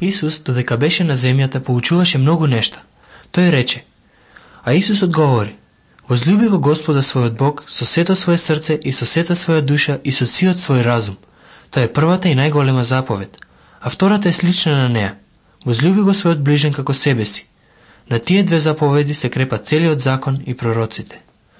Исус, додека беше на земјата, поучуваше многу нешта. Тој рече, а Исус одговори, возлюби го Господа својот Бог со сето своје срце и со сета своја душа и со сиот свој разум. Тоа е првата и најголема заповед, а втората е слична на неа. Возлюби го својот ближен како себе си. На тие две заповеди се крепа целиот закон и пророците.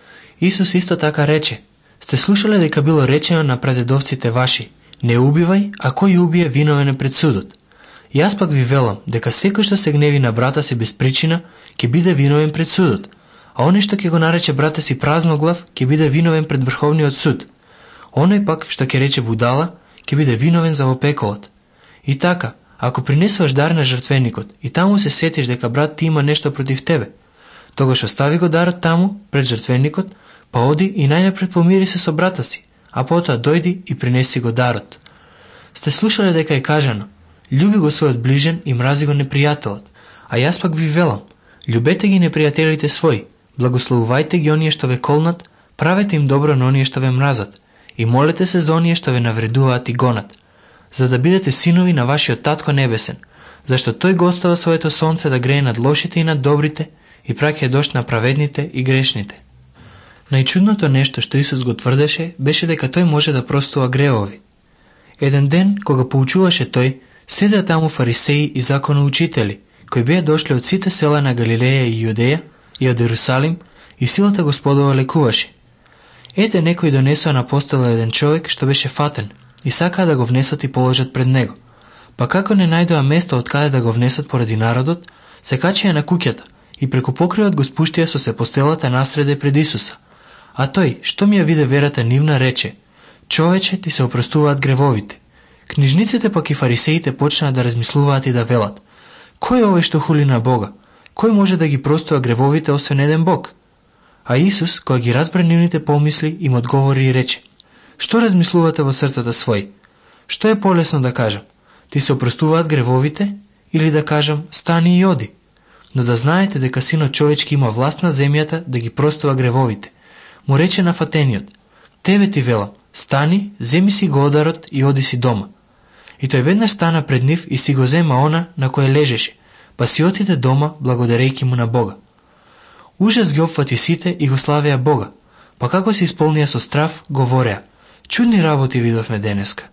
Исус исто така рече, сте слушале дека било речено на прадедовците ваши, не убивај, а кој убие виновен е пред судот. Јас пак ви велам дека секој што се гневи на брата си без причина, ќе биде виновен пред судот, а оној што ќе го нарече брата си празноглав, ќе биде виновен пред Врховниот суд. Оној пак што ќе рече будала, ќе биде виновен за во пеколот. И така, ако принесуваш дар на жртвеникот и таму се сетиш дека брат ти има нешто против тебе, тогаш остави го дарот таму, пред жртвеникот, па оди и најнапред помири се со брата си, а потоа дојди и принеси го дарот. Сте слушале дека е кажано, љуби го својот ближен и мрази го непријателот, а јас пак ви велам, љубете ги непријателите своји, благословувајте ги оние што ве колнат, правете им добро на оние што ве мразат и молете се за оние што ве навредуваат и гонат, за да бидете синови на вашиот Татко Небесен, зашто тој го остава своето сонце да грее над лошите и над добрите и праќа дожд на праведните и грешните. Најчудното нешто што Исус го тврдеше беше дека тој може да простува гревови. Еден ден, кога поучуваше тој, седеа таму фарисеи и законоучители, кои беа дошли од сите села на Галилеја и Јудеја и од Ерусалим, и силата Господова лекуваше. Ете, некои донесоа на постела еден човек што беше фатен и сакаа да го внесат и положат пред него. Па како не најдоа место од каде да го внесат поради народот, се качија на куќата и преку покривот го спуштија со се постелата насреде пред Исуса. А тој, што ми ја виде верата нивна, рече, човече, ти се опростуваат гревовите. Книжниците пак и фарисеите почнаа да размислуваат и да велат, кој е овој што хули на Бога? Кој може да ги простува гревовите освен еден Бог? А Исус, кој ги разбра нивните помисли, им одговори и рече, што размислувате во срцата своји? Што е полесно да кажам? Ти се опростуваат гревовите? Или да кажам, стани и оди? Но да знаете дека Синот човечки има власт на земјата да ги простува гревовите. Му рече на фатениот, тебе ти велам, стани, земи си го одарот и оди си дома. И тој веднаш стана пред нив и си го зема она на кој лежеше, па си отиде дома благодарејќи му на Бога. Ужас ги опфати сите и го славеа Бога, па како се исполнија со страв, говореа, чудни работи видовме денеска.